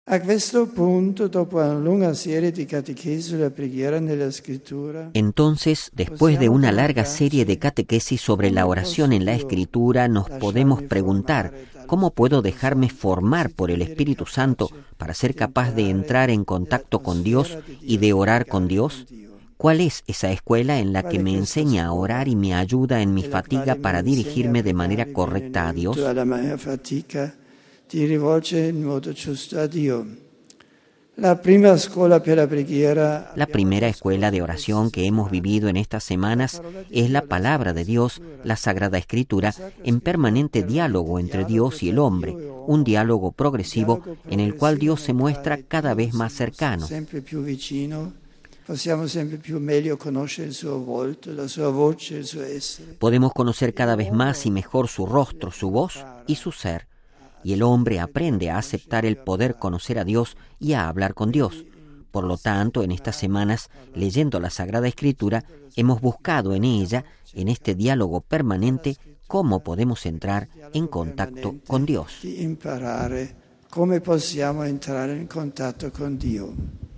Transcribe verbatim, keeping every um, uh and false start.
A questo punto, dopo una lunga serie di catechesi sulla preghiera nella scrittura, Entonces, después de una larga serie de catequesis sobre la oración en la Escritura, nos podemos preguntar, ¿cómo puedo dejarme formar por el Espíritu Santo para ser capaz de entrar en contacto con Dios y de orar con Dios? ¿Cuál es esa escuela en la que me enseña a orar y me ayuda en mi fatiga para dirigirme de manera correcta a Dios? Ti rivolge in modo giusto a Dio. La prima escuela per la preghiera, La primera escuela de oración que hemos vivido en estas semanas es la palabra de Dios, la Sagrada Escritura, en permanente diálogo entre Dios y el hombre, un diálogo progresivo en el cual Dios se muestra cada vez más cercano. Sempre più vicino. Possiamo sempre più meglio conoscere il suo volto, la sua voce, il suo essere. Podemos conocer cada vez más y mejor su rostro, su voz y su ser. Y el hombre aprende a aceptar el poder conocer a Dios y a hablar con Dios. Por lo tanto, en estas semanas, leyendo la Sagrada Escritura, hemos buscado en ella, en este diálogo permanente, cómo podemos entrar en contacto con Dios. Di imparare come possiamo entrare in contatto con Dio.